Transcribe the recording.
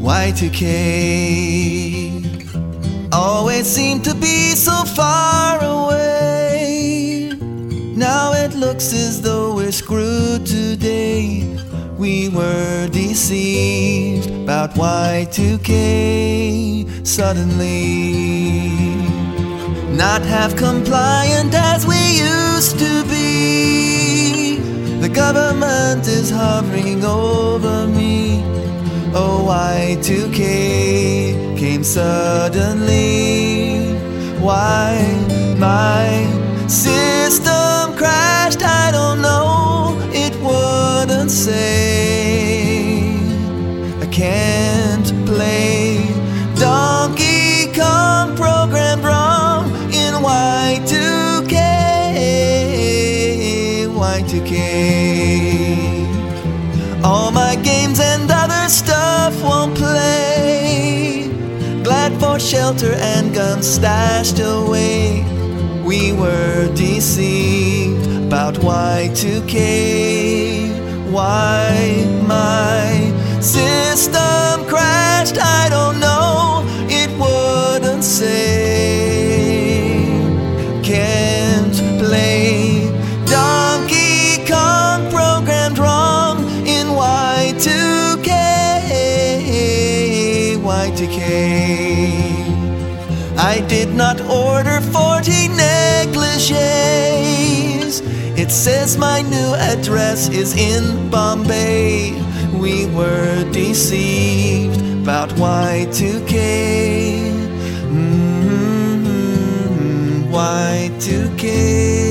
Y2K always seemed to be so far away. Now it looks as though we're screwed today. We were deceived about Y2K. Suddenly, not half compliant as we used to be. The government is hovering over me. Oh, Y2K came suddenly. Why my system crashed, I don't know. It wouldn't say. I can't play Donkey Kong programmed wrong in Y2K. Y2K. All my games and other stuff won't play. Glad for shelter and guns stashed away. We were deceived about Y2K. Why my system crashed, I don't know. It wouldn't say. Can't play Donkey Kong programmed wrong in Y2K. Y2K. I did not order 40 negligees. It says my new address is in Bombay. We were deceived about Y2K. Y2K.